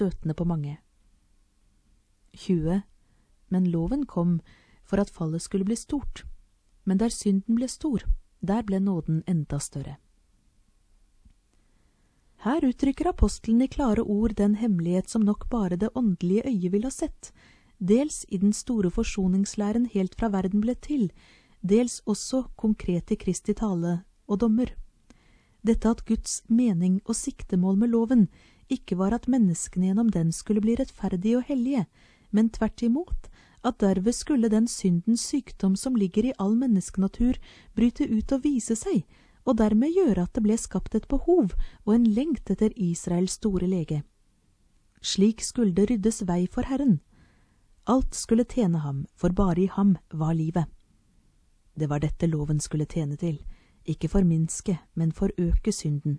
støtende på mange. 20. Men loven kom for at fallet skulle bli stort. Men der synden ble stor, der ble nåden enda større. Her uttrykker apostelen i klare ord den hemmelighet som nok bare det åndelige øyet vil ha sett, dels i den store forsoningslæren helt fra verden ble til, dels også konkret i Kristi tale og dommer. Dette at Guds mening og siktemål med loven ikke var at menneskene gjennom den skulle bli rettferdige og hellige, men tvert imot, at derved skulle den syndens sykdom som ligger i all menneskenatur bryte ut og vise seg, og dermed gjøre at det ble skapt et behov og en lengt etter Israels store lege. Slik skulle det ryddes vei for Herren. Alt skulle tjene ham, for bare i ham var livet. Det var dette loven skulle tjene til, ikke forminske, men forøke synden.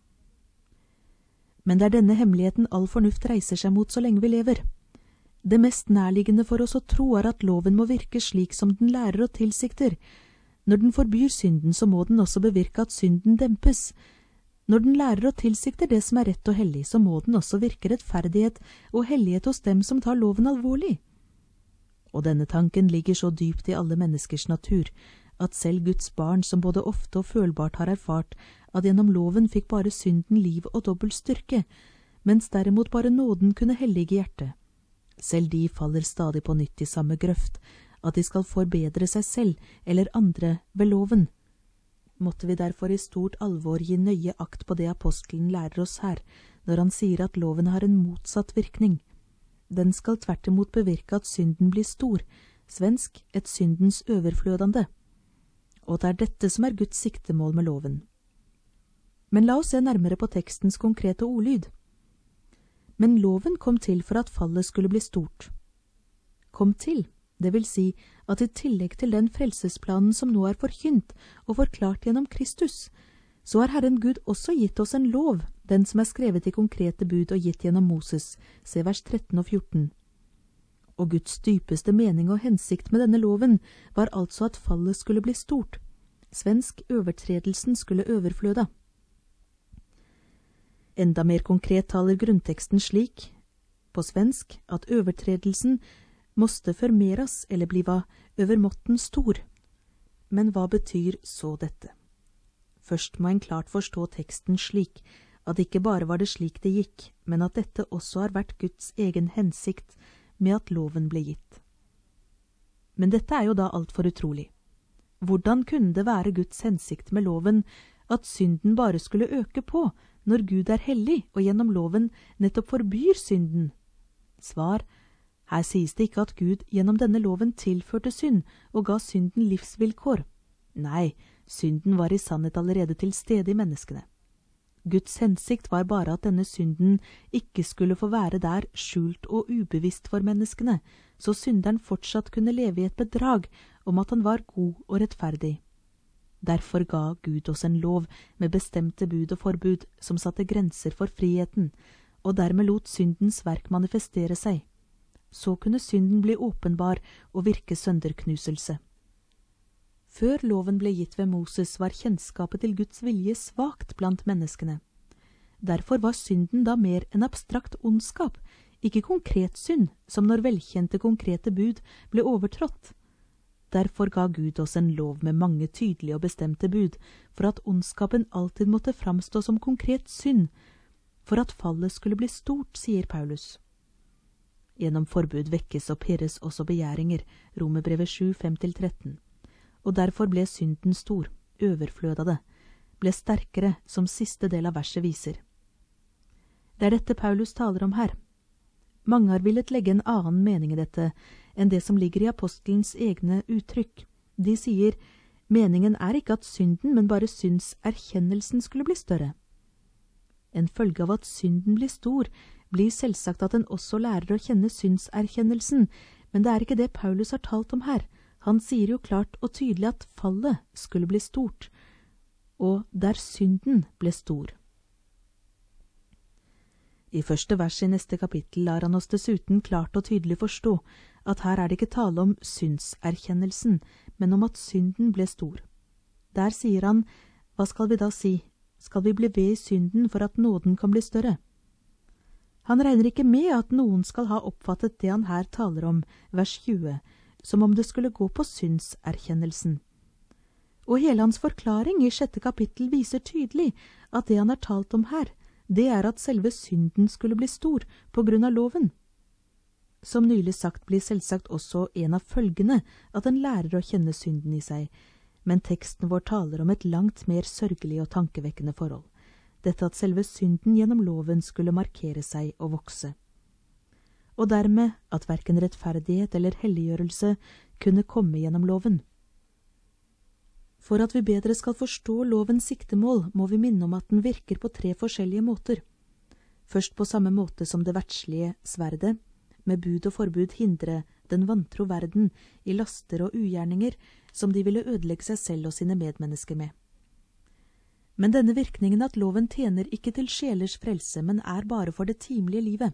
Men det er denne hemmeligheten all fornuft reiser seg mot så lenge vi lever. Det mest nærliggende for oss å tro er at loven må virke slik som den lærer og tilsikter. Når den forbyr synden, så må den også bevirke at synden dempes. Når den lærer og tilsikter det som er rett og hellig, så må den også virke rettferdighet og hellighet hos dem som tar loven alvorlig. Og denne tanken ligger så dypt i alle menneskers natur, at selv Guds barn, som både ofte og følbart har erfart at gjennom loven fikk bare synden liv og dobbelt styrke, mens derimot bare nåden kunne hellige hjertet. Selv de faller stadig på nytt i samme grøft, at de skal forbedre seg selv eller andre ved loven. Måtte vi derfor i stort alvor gi nøye akt på det apostelen lærer oss her, når han sier at loven har en motsatt virkning. Den skal tvert imot bevirke at synden blir stor, svensk et syndens overflødende. Og det er dette som er Guds siktemål med loven. Men la oss se nærmere på tekstens konkrete ordlyd. Men loven kom til for at fallet skulle bli stort. Kom til, det vil si at i tillegg til den frelsesplanen som nå er forkynt og forklart gjennom Kristus, så har Herren Gud også gitt oss en lov, den som er skrevet i konkrete bud og gitt gjennom Moses, se vers 13 og 14. Og Guds dypeste mening og hensikt med denne loven var altså at fallet skulle bli stort. Svensk overtredelsen skulle overfløda. Enda mer konkret taler grunnteksten slik, på svensk, at overtredelsen måste förmeras eller bliva övermåtten stor. Men hva betyr så dette? Først må en klart forstå teksten slik, at ikke bare var det slik det gikk, men at dette også har vært Guds egen hensikt med at loven ble gitt. Men dette er jo da alt for utrolig. Hvordan kunne det være Guds hensikt med loven at synden bare skulle øke på, når Gud er hellig og gjennom loven nettopp forbyr synden? Svar: her sies det ikke at Gud gjennom denne loven tilførte synd og ga synden livsvilkår. Nei, synden var i sannhet allerede til stede i menneskene. Guds hensikt var bare at denne synden ikke skulle få være der skjult og ubevisst for menneskene, så synderen fortsatt kunne leve i et bedrag om at han var god og rettferdig. Derfor ga Gud oss en lov med bestemte bud og forbud som satte grenser for friheten, og dermed lot syndens verk manifestere seg. Så kunne synden bli åpenbar og virke sønderknuselse. Før loven ble gitt ved Moses var kjennskapet til Guds vilje svakt blant menneskene. Derfor var synden da mer en abstrakt ondskap, ikke konkret synd, som når velkjente konkrete bud ble overtrådt. Derfor ga Gud oss en lov med mange tydelige og bestemte bud, for at ondskapen alltid måtte framstå som konkret synd, for at fallet skulle bli stort, sier Paulus. Gjennom forbud vekkes og pirres også begjæringer, Romerbrevet 7, 5-13. Og derfor ble synden stor, overflød av det, ble sterkere, som siste del av verset viser. Det er dette Paulus taler om her. Mange har villet legge en annen mening i dette enn det som ligger i apostelens egne uttrykk. De sier, meningen er ikke at synden, men bare syndserkjennelsen skulle bli større. En følge av at synden blir stor, blir selvsagt at den også lærer å kjenne syndserkjennelsen, men det er ikke det Paulus har talt om her. Han sier jo klart og tydelig at fallet skulle bli stort, og der synden ble stor. I første vers i neste kapittel lar han oss dessuten klart og tydelig forstå at her er det ikke tale om syndserkjennelsen, men om at synden ble stor. Der sier han, hva skal vi da si? Skal vi bli ved i synden for at nåden kan bli større? Han regner ikke med at noen skal ha oppfattet det han her taler om, vers 20, som om det skulle gå på syndserkjennelsen. Og hele hans forklaring i 6. kapittel viser tydelig at det han har talt om her, det er at selve synden skulle bli stor på grunn av loven. Som nylig sagt blir selvsagt også en av følgene at en lærer å kjenne synden i seg, men teksten vår taler om et langt mer sørgelig og tankevekkende forhold. Dette at selve synden gjennom loven skulle markere seg og vokse. Og dermed at hverken rettferdighet eller helliggjørelse kunne komme gjennom loven. For at vi bedre skal forstå lovens siktemål, må vi minne om at den virker på 3 forskjellige måter. Først på samme måte som det verdslige sverdet, med bud og forbud hindre den vantro verden i laster og ugjerninger som de ville ødelegge seg selv og sine medmennesker med. Men denne virkningen at loven tjener ikke til sjelers frelse, men er bare for det timelige livet.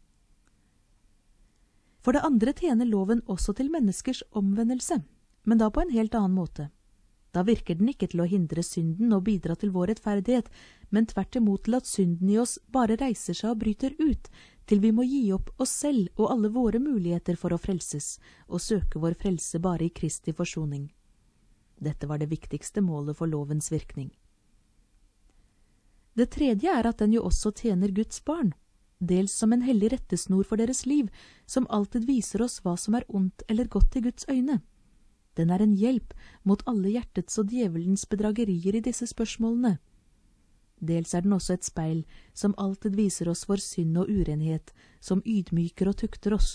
For det andre tjener loven også til menneskers omvendelse, men da på en helt annen måte. Da virker den ikke til å hindre synden og bidra til vår rettferdighet, men tvert imot til at synden i oss bare reiser seg og bryter ut, til vi må gi opp oss selv og alle våre muligheter for å frelses, og søke vår frelse bare i Kristi forsoning. Dette var det viktigste målet for lovens virkning. Det tredje er at den jo også tjener Guds barn, dels som en hellig rettesnor for deres liv, som alltid viser oss hva som er ondt eller godt i Guds øyne. Den er en hjelp mot alle hjertets og djevelens bedragerier i disse spørsmålene. Dels er den også et speil som alltid viser oss vår synd og urenhet, som ydmyker og tukter oss.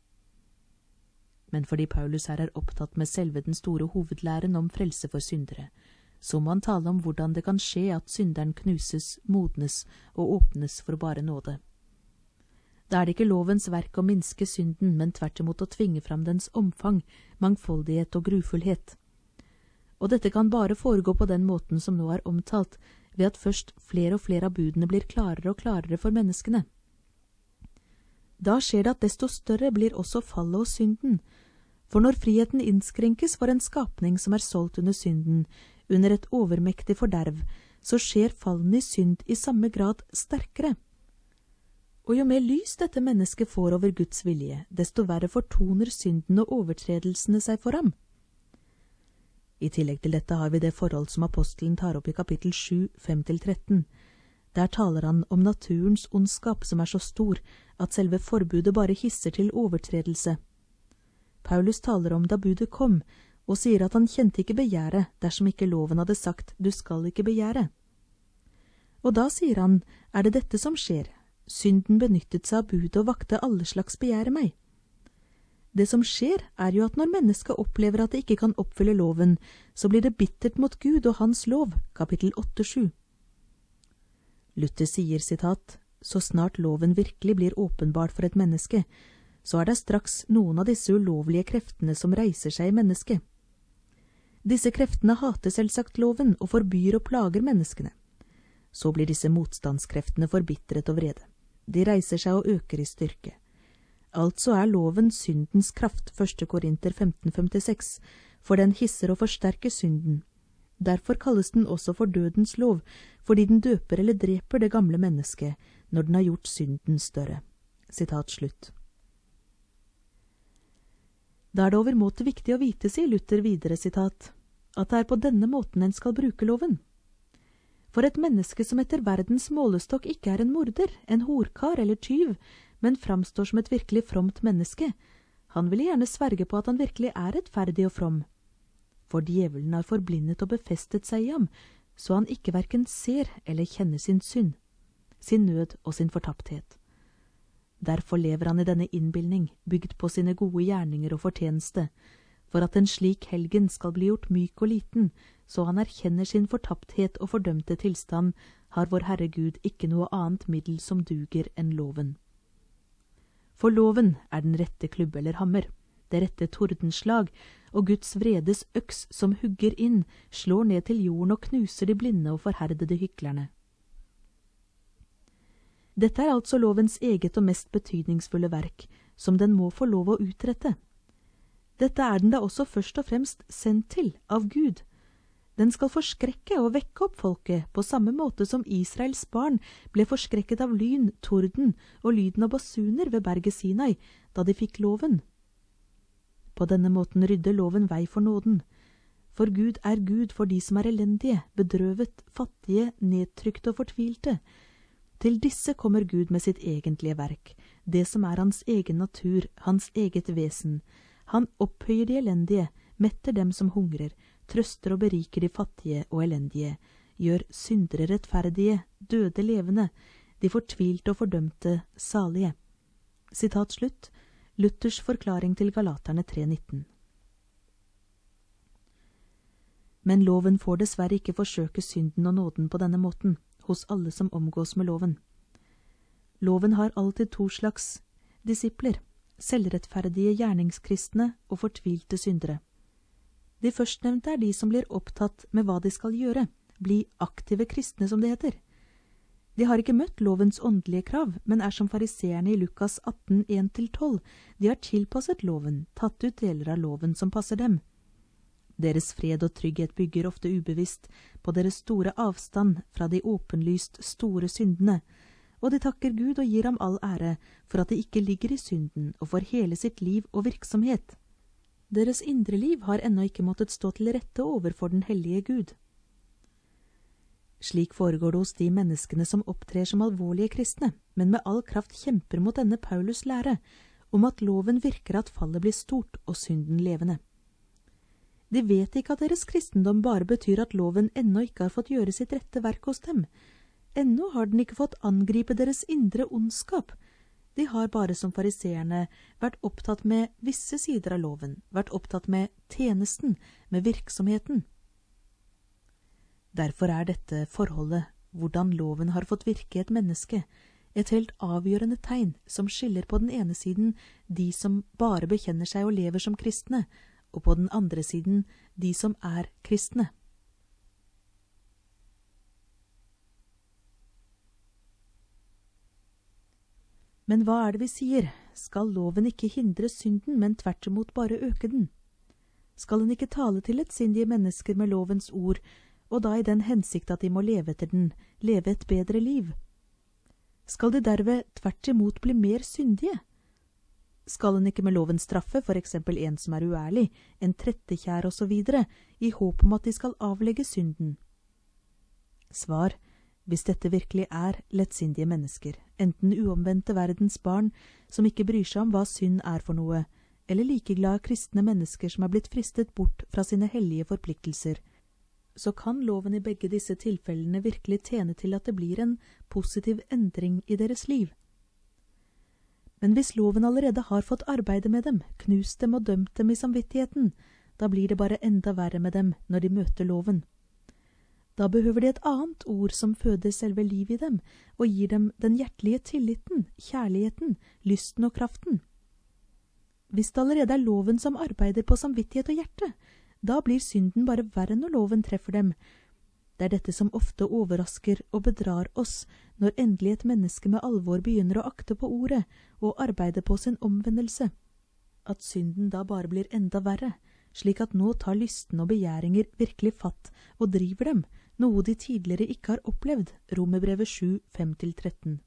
Men fordi Paulus her er opptatt med selve den store hovedlæren om frelse for syndere, så må han tale om hvordan det kan skje at synderen knuses, modnes og åpnes for bare nåde. Da er det ikke lovens verk å minske synden, men tvert imot å tvinge fram dens omfang, mangfoldighet og grufullhet. Og dette kan bare foregå på den måten som nå er omtalt, ved at først flere og flere av budene blir klarere og klarere for menneskene. Da skjer det at desto større blir også fallet og synden, for når friheten innskrenkes for en skapning som er solgt under synden, under et overmektig forderv, så skjer fallen i synd i samme grad sterkere. Og jo mer lys dette mennesket får over Guds vilje, desto verre fortoner synden og overtredelsene seg for ham. I tillegg til dette har vi det forhold som apostelen tar opp i kapittel 7, 5-13. Der taler han om naturens ondskap som er så stor at selve forbudet bare hisser til overtredelse. Paulus taler om da budet kom, og sier at han kjente ikke begjæret dersom ikke loven hadde sagt «du skal ikke begjære». Og da sier han, er det dette som skjer? Synden benyttet seg av budet og vakte alle slags begjære meg. Det som skjer er jo at når mennesket opplever at det ikke kan oppfylle loven, så blir det bittert mot Gud og hans lov, kapittel 8-7. Luther sier, sitat, så snart loven virkelig blir åpenbart for et menneske, så er det straks noen av disse ulovlige kreftene som reiser seg i mennesket. Disse kreftene hater selvsagt loven og forbyr og plager menneskene. Så blir disse motstandskreftene forbitret og vrede. De reiser seg og øker i styrke. Altså er loven syndens kraft, 1. Korinter 15:56, for den hisser og forsterker synden. Derfor kalles den også for dødens lov, fordi den døper eller dreper det gamle mennesket når den har gjort synden større. Sitat slutt. Da er det overmåte viktig å vite, sier Luther videre, sitat, at det er på denne måten en skal bruke loven. For et menneske som etter verdens målestokk ikke er en morder, en horkar eller tyv, men framstår som et virkelig fromt menneske, han vil gjerne sverge på at han virkelig er rettferdig og from. For djevelen har forblindet og befestet seg i ham, så han ikke hverken ser eller kjenner sin synd, sin nød og sin fortapthet. Derfor lever han i denne innbilning, bygd på sine gode gjerninger og fortjeneste, for at en slik helgen skal bli gjort myk og liten, så han erkjenner sin fortapthet og fordømte tilstand, har vår Herre Gud ikke noe annet middel som duger enn loven. For loven er den rette klubbe eller hammer, det rette tordenslag, og Guds vredes øks som hugger inn, slår ned til jorden og knuser de blinde og forherdede hyklerne. Dette er altså lovens eget og mest betydningsfulle verk, som den må få lov å utrette. Dette er den da også først og fremst sendt til av Gud, Den skal forskrekke og vekke opp folket på samme måte som Israels barn ble forskrekket av lyn, torden og lyden av basuner ved berget Sinai, da de fikk loven. På denne måten rydder loven vei for nåden. For Gud er Gud for de som er elendige, bedrøvet, fattige, nedtrykte og fortvilte. Til disse kommer Gud med sitt egentlige verk, det som er hans egen natur, hans eget vesen. Han opphøyer de elendige, metter dem som hungrer, trøster og beriker de fattige og elendige, gjør syndere rettferdige, døde levende, de fortvilte og fordømte salige. Sitat slutt, Luthers forklaring til Galaterne 3,19. Men loven får dessverre ikke forsøke synden og nåden på denne måten, hos alle som omgås med loven. Loven har alltid to slags disipler, selvrettferdige gjerningskristne og fortvilte syndere. De førstnevnte er de som blir opptatt med hva de skal gjøre, bli aktive kristne som det heter. De har ikke møtt lovens åndelige krav, men er som fariseerne i Lukas 18, 1-12. De har tilpasset loven, tatt ut deler av loven som passer dem. Deres fred og trygghet bygger ofte ubevisst på deres store avstand fra de åpenlyst store syndene, og de takker Gud og gir ham all ære for at de ikke ligger i synden og for hele sitt liv og virksomhet. Deres indre liv har ennå ikke måttet stå til rette overfor den hellige Gud. Slik foregår det hos de menneskene som opptrer som alvorlige kristne, men med all kraft kjemper mot denne Paulus lære om at loven virker at fallet blir stort og synden levende. De vet ikke at deres kristendom bare betyr at loven ennå ikke har fått gjøre sitt rette verk hos dem. Ennå har den ikke fått angripe deres indre ondskap. De har bare som fariseerne vært opptatt med visse sider av loven, vært opptatt med tjenesten, med virksomheten. Derfor er dette forholdet, hvordan loven har fått virke i et menneske, et helt avgjørende tegn som skiller på den ene siden de som bare bekjenner seg og lever som kristne, og på den andre siden de som er kristne. Men hva er det vi sier? Skal loven ikke hindre synden, men tvert imot bare øke den? Skal den ikke tale til lettsindige mennesker med lovens ord, og da i den hensikt at de må leve etter den, leve et bedre liv? Skal de derved tvert imot bli mer syndige? Skal den ikke med loven straffe for eksempel en som er uærlig, en trettekjær og så videre, i håp om at de skal avlegge synden? Svar: hvis dette virkelig er lettsindige mennesker, enten uomvendte verdens barn som ikke bryr seg om hva synd er for noe, eller likeglade kristne mennesker som er blitt fristet bort fra sine hellige forpliktelser, så kan loven i begge disse tilfellene virkelig tjene til at det blir en positiv endring i deres liv. Men hvis loven allerede har fått arbeide med dem, knust dem og dømt dem i samvittigheten, da blir det bare enda verre med dem når de møter loven. Da behøver de et annet ord som føder selve livet i dem, og gir dem den hjertelige tilliten, kjærligheten, lysten og kraften. Hvis det allerede er loven som arbeider på samvittighet og hjerte, da blir synden bare verre når loven treffer dem. Det er dette som ofte overrasker og bedrar oss, når endelig et menneske med alvor begynner å akte på ordet og arbeide på sin omvendelse. At synden da bare blir enda verre, slik at nå tar lysten og begjæringer virkelig fatt og driver dem, noe de tidligere ikke har opplevd. Romerbrevet 7, 5-13.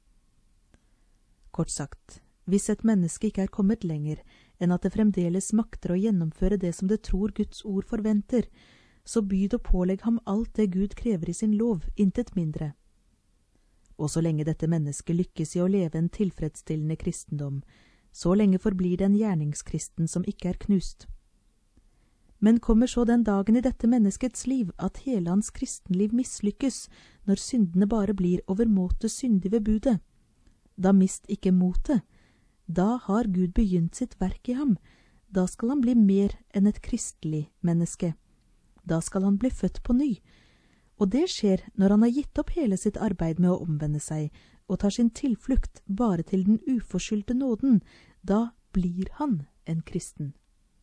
Kort sagt, hvis et menneske ikke er kommet lenger enn at det fremdeles makter å gjennomføre det som det tror Guds ord forventer, så byd og pålegg ham alt det Gud krever i sin lov, intet mindre. Og så lenge dette mennesket lykkes i å leve en tilfredsstillende kristendom, så lenge forblir det en gjerningskristen som ikke er knust. Men kommer så den dagen i dette menneskets liv at hele hans kristenliv mislykkes, når syndene bare blir overmåte syndig ved budet, da mist ikke motet. Da har Gud begynt sitt verk i ham. Da skal han bli mer enn et kristelig menneske. Da skal han bli født på ny. Og det skjer når han har gitt opp hele sitt arbeid med å omvende seg, og tar sin tilflukt bare til den uforskyldte nåden. Da blir han en kristen.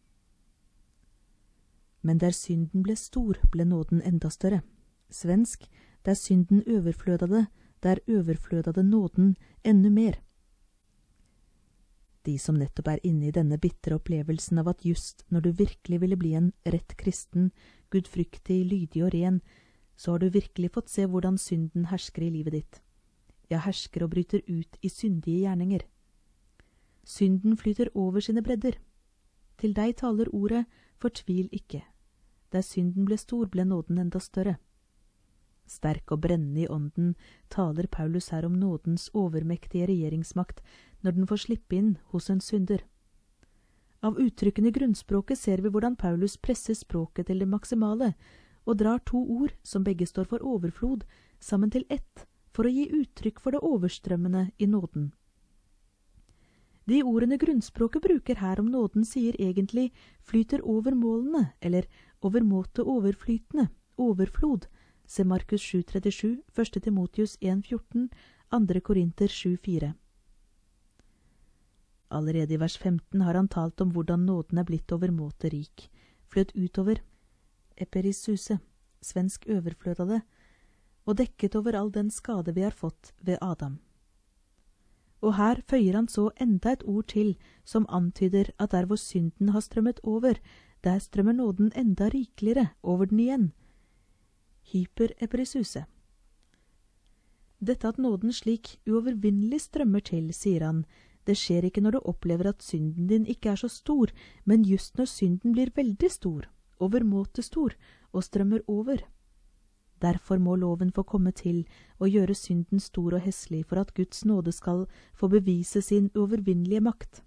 Men der synden ble stor, ble nåden enda større. Svensk: der synden overflødade, der overflødade nåden ännu mer. De som nettopp inne i denne bitre opplevelsen av at just når du virkelig ville bli en rett kristen, gudfryktig, lydig og ren, så har du virkelig fått se hvordan synden hersker i livet ditt. Ja, hersker og bryter ut i syndige gjerninger. Synden flyter over sine bredder. Til deg taler ordet, fortvil ikke. Der synden ble stor, ble nåden enda større. Sterk og brennende i ånden taler Paulus her om nådens overmektige regjeringsmakt når den får slippe inn hos en synder. Av uttrykkene i grunnspråket ser vi hvordan Paulus presser språket til det maksimale og drar to ord, som begge står for overflod, sammen til ett, for å gi uttrykk for det overstrømmende i nåden. De ordene grunnspråket bruker her om nåden sier egentlig flyter over målene, eller overmåte overflytende, overflod, se Markus 7,37, 1. Timotius 1,14, 2. Korinter 7,4. Allerede i vers 15 har han talt om hvordan nåden blitt overmåte rik, fløt utover, eperisuse, svensk overflød av det, og dekket over all den skade vi har fått ved Adam. Og her føyer han så enda et ord til, som antyder at der hvor synden har strømmet over, der strømmer nåden enda rikeligere over den igjen. Hypereperisuse. Dette at nåden slik uovervinnelig strømmer til, sier han, det skjer ikke når du opplever at synden din ikke så stor, men just når synden blir veldig stor, overmåte stor, og strømmer over. Derfor må loven få komme til og gjøre synden stor og heslig for at Guds nåde skal få bevise sin uovervinnelige makt.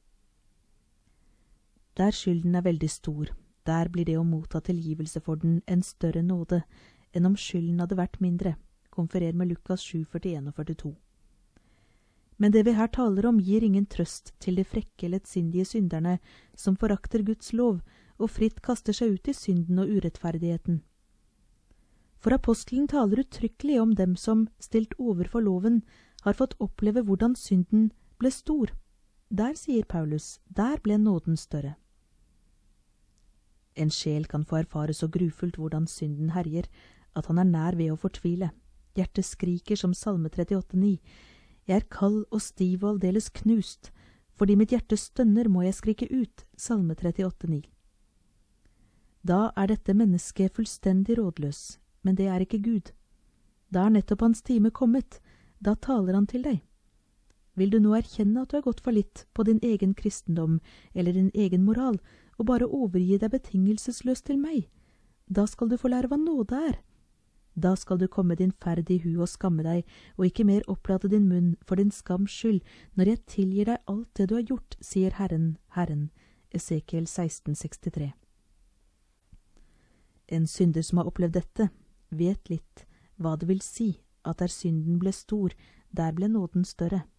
Der skylden veldig stor, der blir det å motta tilgivelse for den en større nåde enn om skylden hadde vært mindre. Konferer med Lukas 7, 41 og 42. Men det vi her taler om gir ingen trøst til de frekke, lettsindige synderne som forakter Guds lov og fritt kaster seg ut i synden og urettferdigheten. For apostelen taler uttrykkelig om dem som, stilt overfor loven, har fått oppleve hvordan synden ble stor. Der, sier Paulus, der ble nåden større. En sjel kan få erfare så grufullt hvordan synden herjer, at han nær ved å fortvile. Hjertet skriker som Salme 38,9. Jeg kald og stiv og aldeles knust, fordi mitt hjerte stønner må jeg skrike ut, Salme 38,9. Da dette mennesket fullstendig rådløs, men det ikke Gud. Da nettopp hans time kommet, da taler han til deg. Vil du nå erkjenne at du gått for litt på din egen kristendom eller din egen moral, og bare overgi deg betingelsesløst til meg? Da skal du få lære hva nåde Da skal du komme din ferd i hu og skamme deg, og ikke mer opplate din munn for din skams skyld, når jeg tilgir deg alt det du har gjort, sier Herren, Herren. Esekiel 16,63. En synder som har opplevd dette, vet litt hva det vil si at der synden ble stor, der ble nåden større.